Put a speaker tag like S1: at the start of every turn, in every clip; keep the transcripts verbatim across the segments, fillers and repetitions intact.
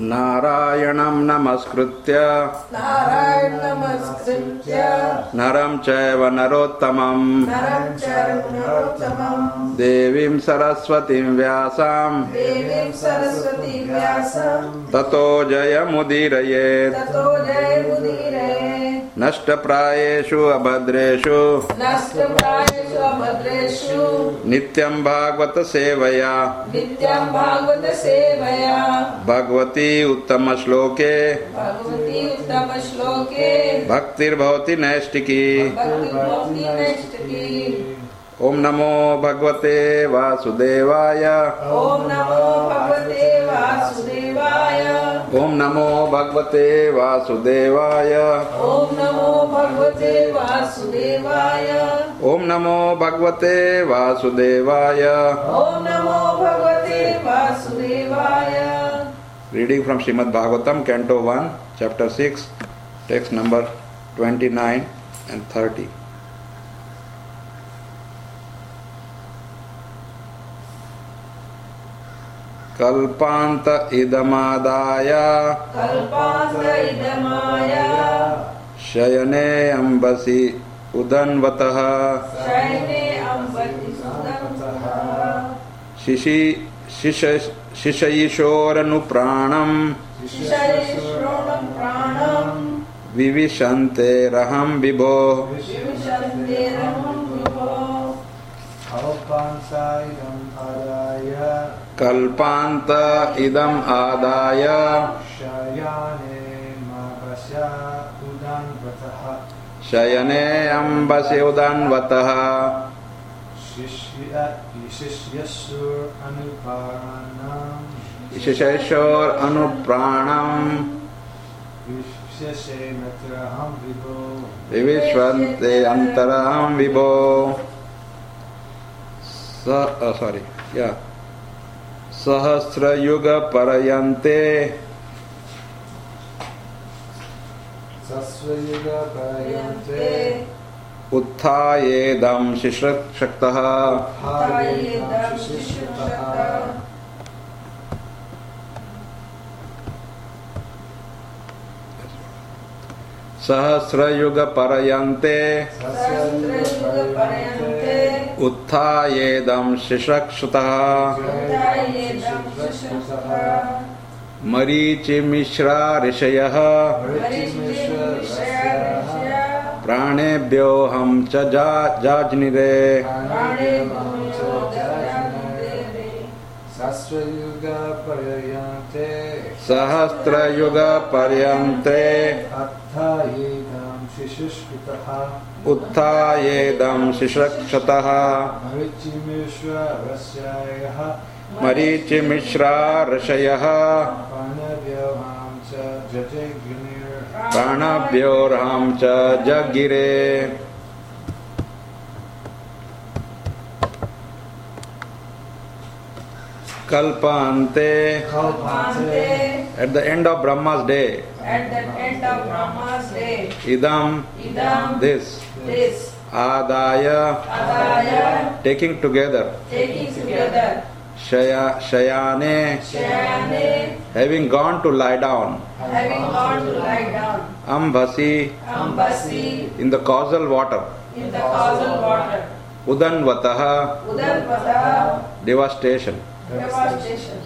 S1: नारायणं नमस्कृत्य
S2: नारायण नमस्कृत्य
S1: नरं चैव नरोत्तमं
S2: नरं चैव नरोत्तमं
S1: देवीं सरस्वतीं व्यासां
S2: देवीं सरस्वतीं व्यासं
S1: ततो जयमुदीरयेत्
S2: ततो जयमुदीरयेत्
S1: नष्टप्रायेषु अभद्रेषु
S2: नष्टप्रायेषु अभद्रेषु
S1: नित्यं भागवत सेवया
S2: नित्यं भागवत सेवया
S1: भगवती उत्तम श्लोके
S2: भगवती उत्तम श्लोके
S1: भक्तिर्भवति नैष्टिकी
S2: भक्तिर्भवति नैष्टिकी।
S1: ओम नमो भगवते वासुदेवाय
S2: ओम नमो भगवते वासुदेवाय
S1: ओम नमो भगवते वासुदेवाय
S2: ओम नमो भगवते वासुदेवाय
S1: ओम नमो भगवते वासुदेवाय
S2: ओम नमो भगवते वासुदेवाय।
S1: Reading from Srimad Bhagavatam, Canto one, Chapter six, text number twenty-nine and thirty. कल्पांत इदमादाय
S2: कल्पांत इदमाय
S1: शयने अम्बसि उदन्वतः
S2: शयने अम्बसि उदन्वतः
S1: शिशि शिश शिशयिशोरनुप्राणम्
S2: शिशयिशोरं प्राणं
S1: विविशन्तेरहं विभो
S2: विविशन्तेरहं विभो।
S1: कल्पांत इदम् आदाय शयने अम्बसि उदन्वतः शिशयिशोर अनुप्राणम् विविशन्ते अंतरहं विभो। सॉरी या सहस्रयुग पर्यन्ते
S3: सहस्रयुग पर्यन्ते
S1: उत्थायेदं शिश्रक्तः सहस्रयुग पर्यन्ते उत्थायेदं शिश्रक्तः मरीचिमिश्रा ऋषयः प्राणेभ्योऽहं च जाज्निरे
S3: सहस्रयुग पर्यन्ते
S1: सहस्रयुग पर्यन्ते
S3: उत्थायेदं शिशुष्कृतः
S1: उत्थायेदं शिश्रक्षतः
S3: मरीचिमिश्रा ऋषयः
S1: मरीचिमिश्रा ऋषयः
S3: प्राणभ्योऽहं च जज्ञिरे
S1: प्राणभ्योऽहं च जज्ञिरे। Kalpante, at the end of Brahma's day,
S2: at the end of Brahma's day,
S1: idam,
S2: idam,
S1: this,
S2: this,
S1: adaya,
S2: adaya,
S1: taking together,
S2: taking together,
S1: shaya, shayane,
S2: shayane,
S1: having gone to lie down,
S2: having gone to lie down,
S1: ambasi,
S2: ambasi,
S1: in the causal water,
S2: in the causal water,
S1: udanvataha,
S2: udanvataha,
S1: devastation,
S2: devastation,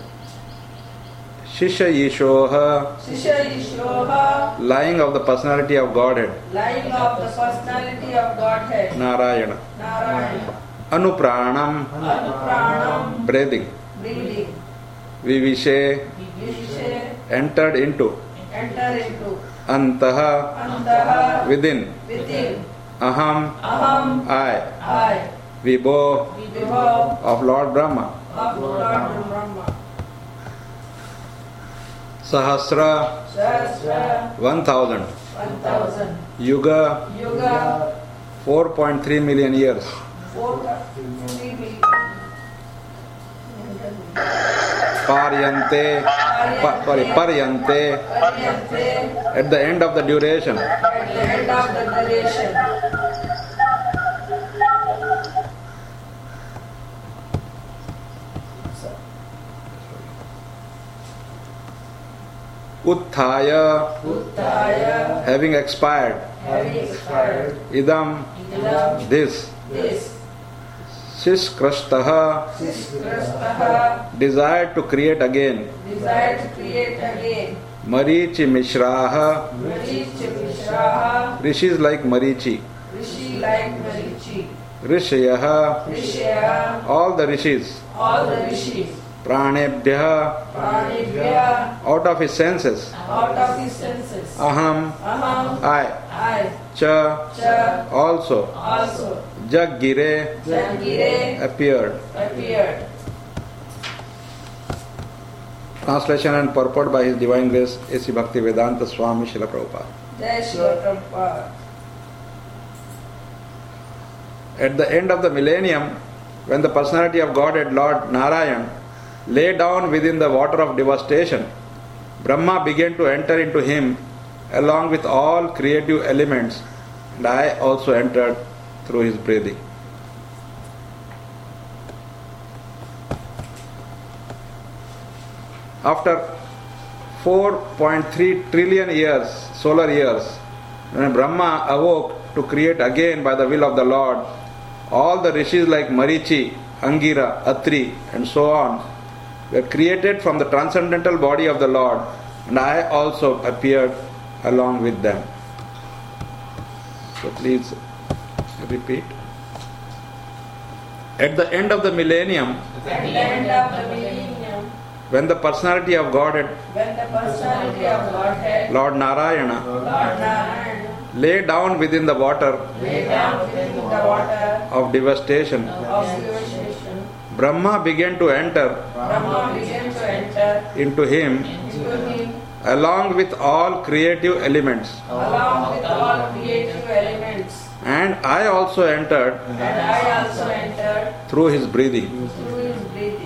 S1: shishayishoha,
S2: shishayishoha,
S1: lying of the personality of Godhead,
S2: lying of the personality of Godhead,
S1: Narayana,
S2: Narayana,
S1: anupranam,
S2: anupranam,
S1: breathing,
S2: breathing,
S1: vivishe,
S2: vivishe,
S1: entered into,
S2: enter into,
S1: antaha,
S2: antaha,
S1: within,
S2: within,
S1: aham,
S2: aham,
S1: I,
S2: I,
S1: vibho,
S2: vibho,
S1: of Lord Brahma,
S2: of Lord Brahma,
S1: sahasra,
S2: sahasra,
S1: one thousand,
S2: one thousand,
S1: yuga,
S2: yuga,
S1: four point three million years,
S2: four, three million,
S1: paryante, pa, sorry, paryante,
S2: paryante,
S1: at the end of the duration,
S2: at the end of the duration,
S1: Utthaya,
S2: Uttaya,
S1: having expired,
S2: having expired,
S1: idam,
S2: idam,
S1: this,
S2: this,
S1: Siskrashtaha,
S2: Siskrastaha,
S1: desired to create again,
S2: desired to create again,
S1: Marichi Mishraha,
S2: Marichi Mishraha,
S1: rishis like Marichi,
S2: Rishi like Marichi,
S1: Rishayaha,
S2: Rishya,
S1: all the rishis,
S2: all the rishis,
S1: Pranebhya,
S2: Pranibhya,
S1: out of his senses,
S2: out of his senses,
S1: Aham,
S2: Aham,
S1: I,
S2: I,
S1: Cha,
S2: Cha,
S1: also,
S2: also,
S1: Jaggire,
S2: Jangire
S1: appeared.
S2: appeared.
S1: Translation and purport by His Divine Grace A C Bhaktivedanta Swami Srila Prabhupada.
S2: Jai Shri Prabhupada.
S1: At the end of the millennium, when the personality of Godhead Lord Narayan lay down within the water of devastation, Brahma began to enter into him along with all creative elements, and I also entered through his breathing. After four point three trillion years, solar years, when Brahma awoke to create again by the will of the Lord, all the rishis like Marichi, Angira, Atri, and so on were created from the transcendental body of the Lord, and I also appeared along with them. So please repeat. At the end of the millennium,
S2: At the end of the millennium,
S1: when the personality of Godhead,
S2: when the personality of Godhead,
S1: Lord Narayana,
S2: Lord Narayana,
S1: lay down within the water
S2: lay down within the water
S1: of devastation,
S2: of devastation,
S1: Brahma began to enter
S2: Brahma began to enter
S1: into him
S2: into him
S1: along with all creative elements,
S2: along with all creative elements,
S1: and I also entered
S2: and I also entered
S1: through his breathing.
S2: through his breathing.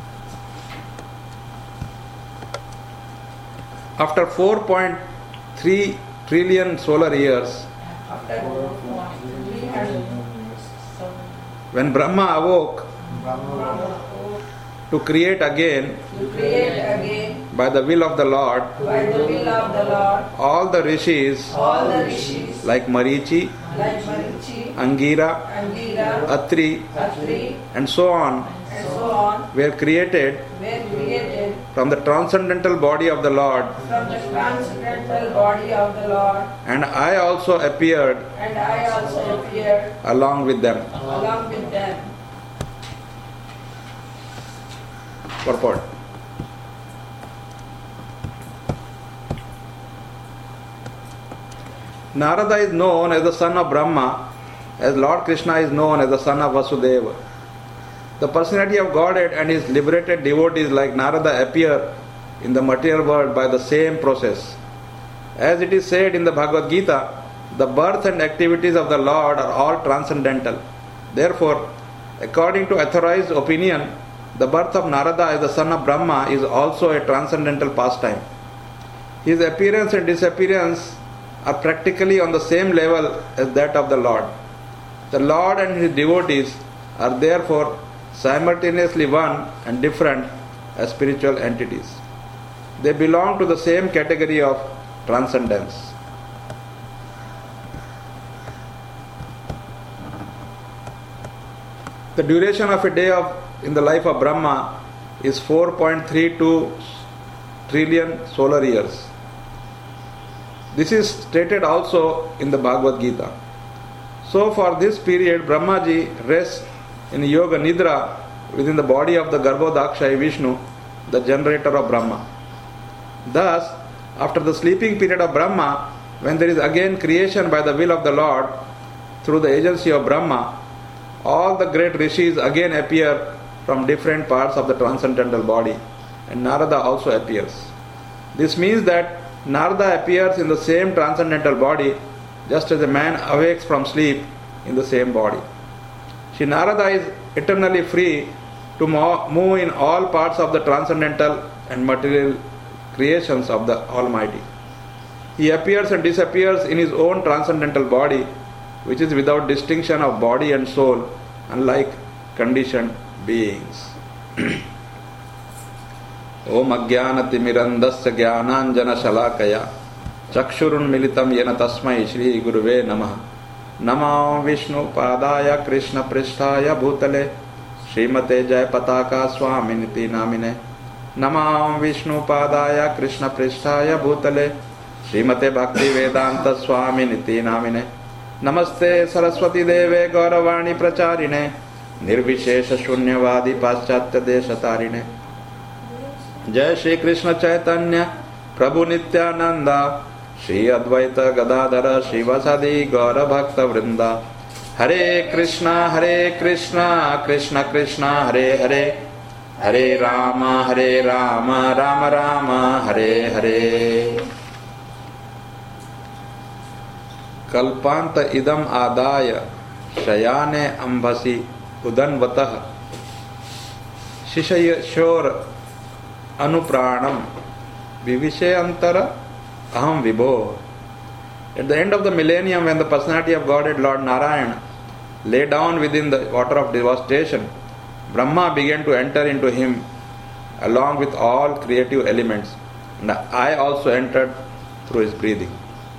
S1: After four point three trillion solar years,
S2: After three hundred
S1: when Brahma awoke
S2: Brahma
S1: to create again
S2: to create again
S1: by the will of the Lord,
S2: by the will of the Lord
S1: all the rishis
S2: all the rishis
S1: like Marichi,
S2: like Marichi,
S1: Angira,
S2: Angira,
S1: Atri,
S2: Atri,
S1: and so on
S2: and so on
S1: were created
S2: were created
S1: from the transcendental body of the Lord,
S2: from the transcendental body of the Lord,
S1: and I also appeared
S2: and I also appeared
S1: along with them.
S2: along with them.
S1: Purport. Narada is known as the son of Brahma, as Lord Krishna is known as the son of Vasudeva. The personality of Godhead and his liberated devotees like Narada appear in the material world by the same process. As it is said in the Bhagavad Gita, the birth and activities of the Lord are all transcendental. Therefore, according to authorized opinion, the birth of Narada as the son of Brahma is also a transcendental pastime. His appearance and disappearance are practically on the same level as that of the Lord. The Lord and his devotees are therefore simultaneously one and different as spiritual entities. They belong to the same category of transcendence. The duration of a day of in the life of Brahma is four point three two trillion solar years. This is stated also in the Bhagavad Gita. So for this period, Brahmaji rests in Yoga Nidra within the body of the Garbhodakshai Vishnu, the generator of Brahma. Thus, after the sleeping period of Brahma, when there is again creation by the will of the Lord through the agency of Brahma, all the great rishis again appear from different parts of the transcendental body, and Narada also appears. This means that Narada appears in the same transcendental body just as a man awakes from sleep in the same body. Shri Narada is eternally free to move in all parts of the transcendental and material creations of the Almighty. He appears and disappears in his own transcendental body, which is without distinction of body and soul, unlike conditioned beings. Om Ajnanatimirandasya Jnananjana Shalakaya Chakshurunmilitam Yena Tasmai Shri Guruve Namah. Namah Vishnu Padaya Krishna Pristhaya Bhutale Srimate Jaya Pataka Swaminiti Namine. Namah Vishnu Padaya Krishna Pristhaya Bhutale Srimate Bhakti Vedanta Swaminiti Namine. Namaste Saraswati Deve Gauravani Pracharine Nirvishesha Shunyavadi Paschatya Deshatarine. Jai Shri Krishna Chaitanya Prabhu Nityananda Shri Advaita Gadadhara Shivasadi Gaura Bhakta Vrinda. Hare Krishna Hare Krishna Krishna Krishna Hare Hare Hare Rama Hare Rama Rama Rama Hare Hare. Kalpanta idam adaya shayane ambasi udanvatah shishayashor anupranam vivishayantara aham vibho. At the end of the millennium, when the personality of Godhead Lord Narayana lay down within the water of devastation, Brahma began to enter into him along with all creative elements, and I also entered through his breathing.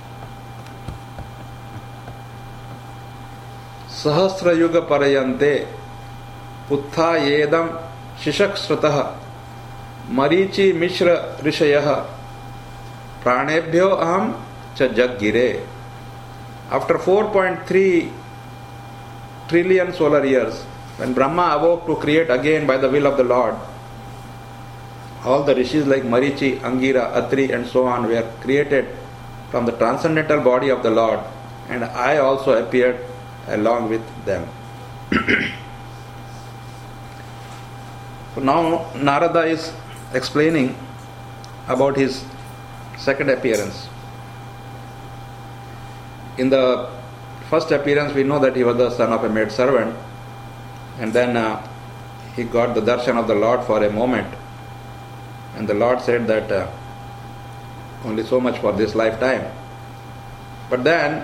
S1: Sahasra Yuga Parayante Puttha Yedam Shishakshratah Marichi Mishra Rishayah Pranebhyo Aham Cha Jaggire. After four point three trillion solar years, when Brahma awoke to create again by the will of the Lord, all the rishis like Marichi, Angira, Atri and so on were created from the transcendental body of the Lord, and I also appeared along with them. So now Narada is explaining about his second appearance. In the first appearance, we know that he was the son of a maid servant, and then uh, he got the darshan of the Lord for a moment, and the Lord said that uh, only so much for this lifetime. But then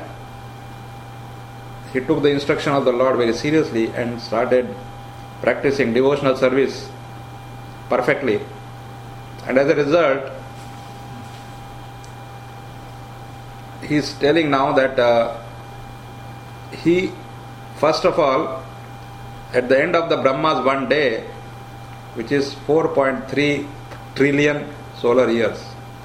S1: he took the instruction of the Lord very seriously and started practicing devotional service perfectly. And as a result, he is telling now that uh, he, first of all, at the end of the Brahma's one day, which is four point three trillion solar years.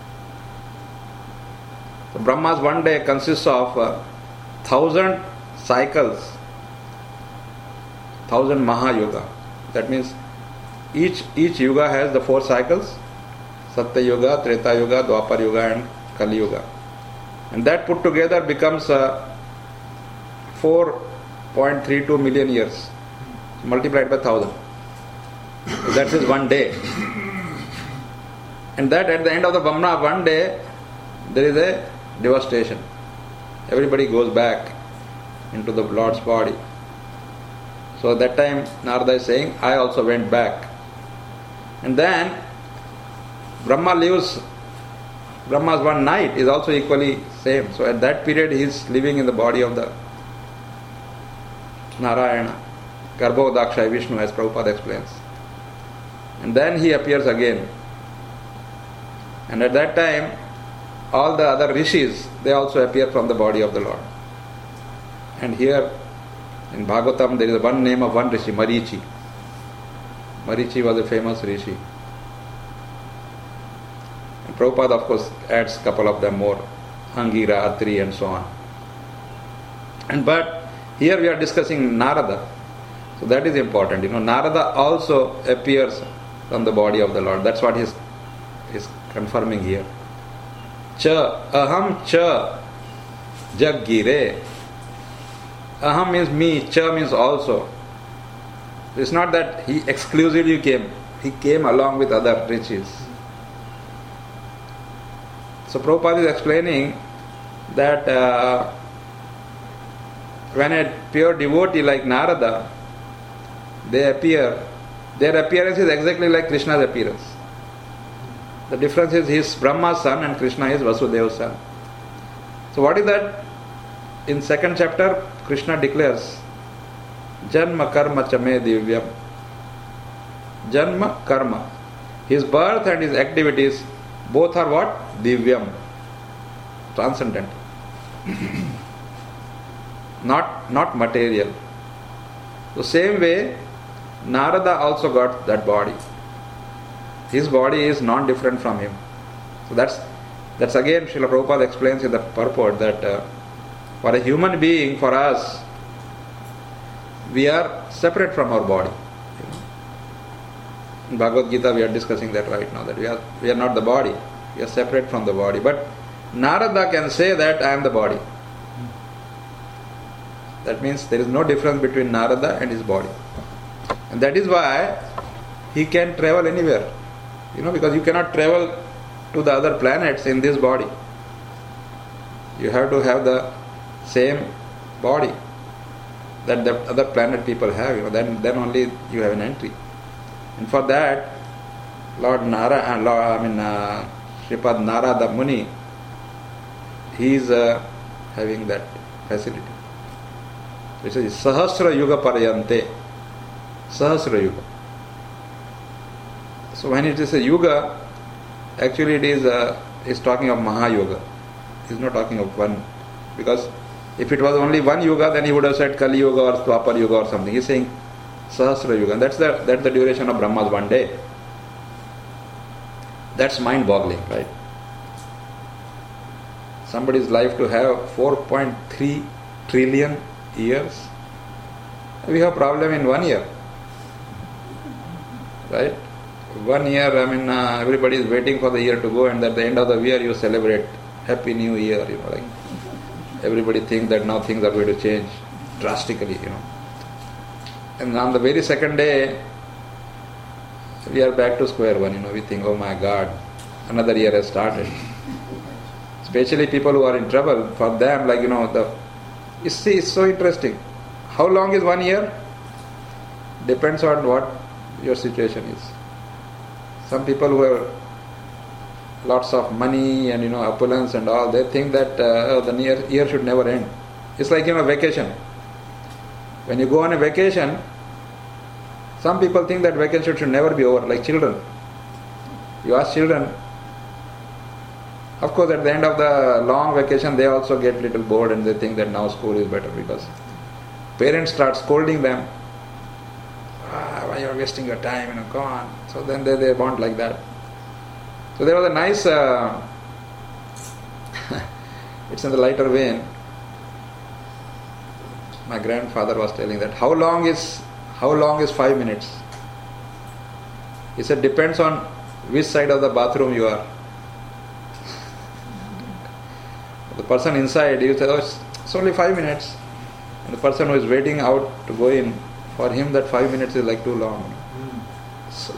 S1: The Brahma's one day consists of uh, thousand cycles, thousand Mahayuga. That means each each yuga has the four cycles: Satya Yuga, Treta Yuga, Dwapar Yuga, and Kali Yuga. And that put together becomes uh, four point three two million years, multiplied by thousand. So that is one day. And that at the end of the Brahma one day, there is a devastation. Everybody goes back into the Lord's body. So at that time Narada is saying, I also went back. And then Brahma lives, Brahma's one night is also equally same. So at that period he is living in the body of the Narayana, Garbhodakshaya Vishnu, as Prabhupada explains. And then he appears again. And at that time all the other rishis, they also appear from the body of the Lord. And here in Bhagavatam there is one name of one rishi, Marichi. Marichi was a famous rishi. And Prabhupada of course adds a couple of them more, Angira, Atri and so on. And but here we are discussing Narada. So that is important. You know, Narada also appears from the body of the Lord. That's what he is, is confirming here. Cha, aham cha, jaggire. Aham means me, cha means also. It's not that he exclusively came. He came along with other rishis. So Prabhupada is explaining that uh, when a pure devotee like Narada, they appear, their appearance is exactly like Krishna's appearance. The difference is he is Brahma's son and Krishna is Vasudeva's son. So what is that? In second chapter, Krishna declares, Janma karma chame divyam. Janma karma. His birth and his activities both are what? Divyam. Transcendent. not, not material. The same way, Narada also got that body. His body is non-different from him. So that's that's again Srila Prabhupada explains in the purport that uh, for a human being, for us, we are separate from our body. You know. In Bhagavad Gita we are discussing that right now, that we are we are not the body, we are separate from the body. But Narada can say that I am the body. That means there is no difference between Narada and his body. And that is why he can travel anywhere. You know, because you cannot travel to the other planets in this body. You have to have the same body that the other planet people have. You know, then then only you have an entry. And for that, Lord Nara, uh, Lord, I mean uh, Sripad Narada Muni, he is uh, having that facility. It says Sahasra Yuga Parayante. Sahasra Yuga. So when it is a Yuga, actually it is uh, is talking of Mahayoga. He is not talking of one. Because if it was only one Yuga, then he would have said Kali Yuga or Dwapar Yuga or something. He is saying Sahasra Yuga. And that's the, that's the duration of Brahma's one day. That's mind-boggling, right? Somebody's life to have four point three trillion years. We have problem in one year. Right? One year, I mean, uh, everybody is waiting for the year to go, and at the end of the year you celebrate Happy New Year, you know, like everybody thinks that now things are going to change drastically, you know. And on the very second day, we are back to square one, you know, we think, oh my God, another year has started. Especially people who are in trouble, for them, like, you know, the, you see, it's so interesting. How long is one year? Depends on what your situation is. Some people who have lots of money and, you know, opulence and all, they think that uh, oh, the year, year should never end. It's like, you know, vacation. When you go on a vacation, some people think that vacation should never be over, like children. You ask children, of course at the end of the long vacation they also get little bored and they think that now school is better, because parents start scolding them. Ah, why you are wasting your time, you know, go on. So then they, they want like that. So there was a nice, uh, it's in the lighter vein. My grandfather was telling that how long is how long is five minutes? He said depends on which side of the bathroom you are. The person inside, you say, oh, it's, it's only five minutes. And the person who is waiting out to go in, for him that five minutes is like too long. Mm. So,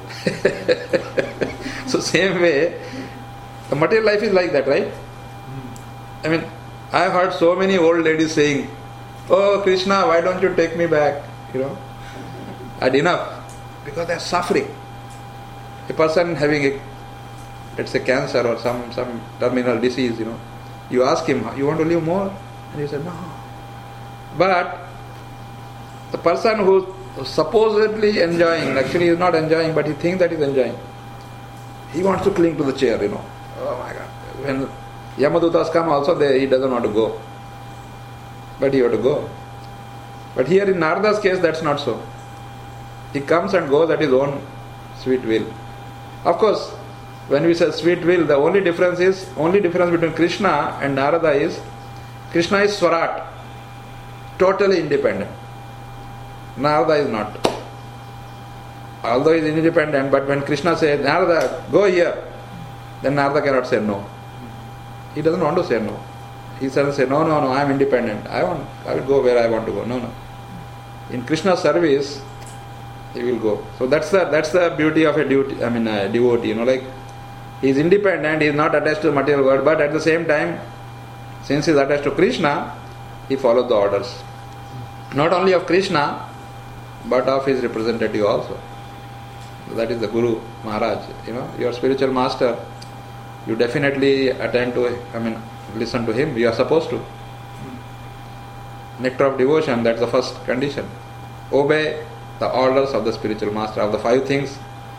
S1: so same way, the material life is like that, right? Mm. I mean, I have heard so many old ladies saying, oh Krishna, why don't you take me back? You know, I had enough. Because they are suffering. A person having a, let's say, cancer or some, some terminal disease, you know, you ask him, you want to live more? And he said, no. But the person who is supposedly enjoying, actually is not enjoying, but he thinks that he is enjoying. He wants to cling to the chair, you know. Oh my God. When Yamadutas come also, they, he doesn't want to go. But he ought to go. But here in Narada's case, that's not so. He comes and goes at his own sweet will. Of course, when we say sweet will, the only difference is, only difference between Krishna and Narada is, Krishna is Swarat, totally independent. Narada is not. Although he is independent, but when Krishna says, Narada, go here, then Narada cannot say no. He doesn't want to say no. He doesn't say, no, no, no, I am independent. I want, I will go where I want to go. No, no. In Krishna's service, he will go. So that's the that's the beauty of a duty, I mean, a devotee. You know, like he is independent. He is not attached to the material world, but at the same time, since he is attached to Krishna, he follows the orders. Not only of Krishna, but of his representative also. That is the Guru Maharaj. You know, your spiritual master, you definitely attend to, I mean, listen to him. You are supposed to. Nectar of devotion, that's the first condition. Obey the orders of the spiritual master. Of the five things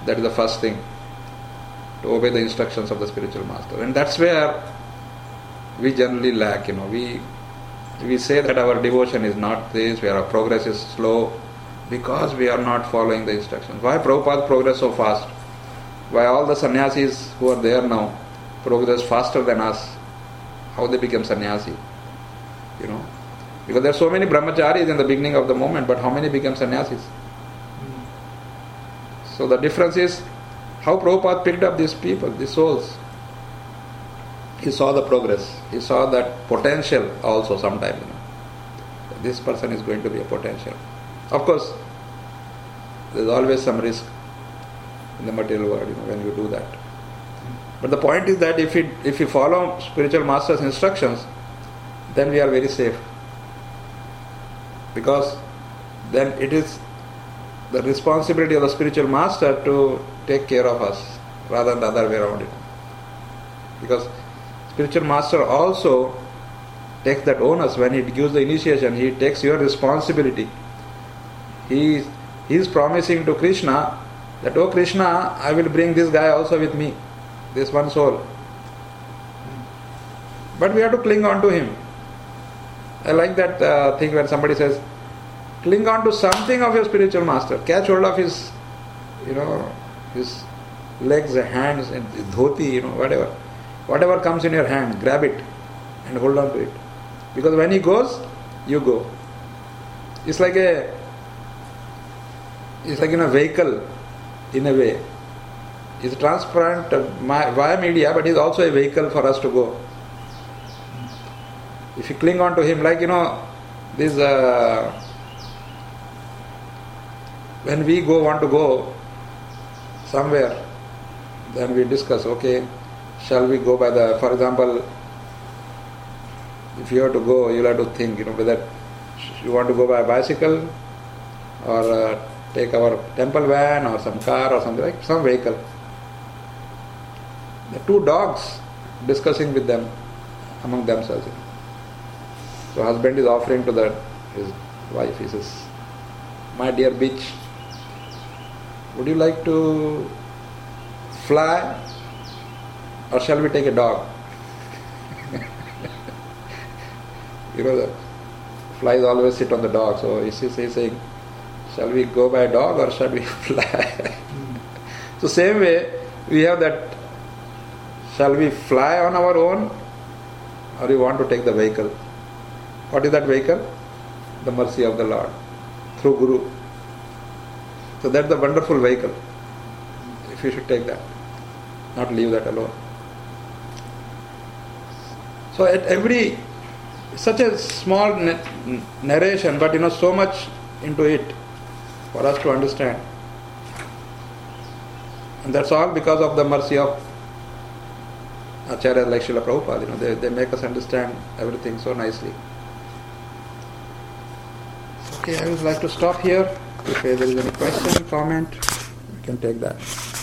S1: That is the first thing, to obey the instructions of the spiritual master. And that's where we generally lack, you know. We we say that our devotion is not this, where our progress is slow, because we are not following the instructions. Why Prabhupada progress so fast? Why all the sannyasis who are there now progress faster than us? How they became sannyasi? You know? Because there are so many brahmacharis in the beginning of the moment, but how many became sannyasis? So the difference is how Prabhupada picked up these people, these souls. He saw the progress. He saw that potential also sometime. You know. This person is going to be a potential. Of course, there is always some risk in the material world, you know, when you do that. But the point is that if we if we follow spiritual master's instructions, then we are very safe. Because then it is the responsibility of the spiritual master to take care of us rather than the other way around it. Because spiritual master also takes that onus when he gives the initiation. He takes your responsibility. He, he is promising to Krishna that, oh Krishna, I will bring this guy also with me, this one soul. But we have to cling on to him. I like that uh, thing when somebody says, cling on to something of your spiritual master. Catch hold of his, you know, his legs, hands, and his dhoti, you know, whatever. Whatever comes in your hand, grab it and hold on to it. Because when he goes, you go. It's like a, it's like in a vehicle, in a way. It's transparent via media, but it's also a vehicle for us to go. If you cling on to him, like, you know, this, uh, when we go, want to go somewhere, then we discuss, okay, shall we go by the, for example, if you have to go, you'll have to think, you know, whether you want to go by a bicycle or uh, take our temple van or some car or something like, some vehicle. The two dogs discussing with them, among themselves. So husband is offering to the, his wife, he says, my dear bitch, would you like to fly or shall we take a dog? You know, the flies always sit on the dog. So he's saying, shall we go by a dog or shall we fly? So same way, we have that, shall we fly on our own or we want to take the vehicle? What is that vehicle? The mercy of the Lord through Guru. So that's the wonderful vehicle. If you should take that, not leave that alone. So at every, such a small narration, but you know, so much into it for us to understand. And that's all because of the mercy of Acharya like Srila Prabhupada. You know, they, they make us understand everything so nicely. Okay, I would like to stop here. If there is any question, comment, we can take that.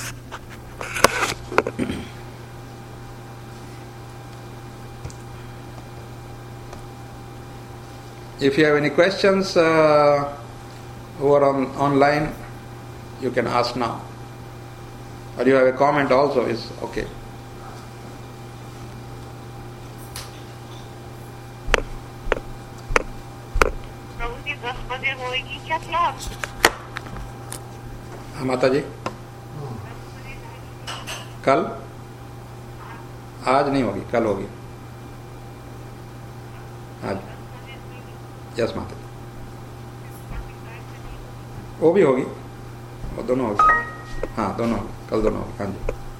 S1: If you have any questions uh, who are on online, you can ask now. Or you have a comment also, is okay. हाँ माता जी, कल आज नहीं होगी, कल होगी आज। Yes माता जी, वो भी होगी, वो दोनों होगी। हाँ दोनों होगी, कल दोनों होगी। हाँ जी।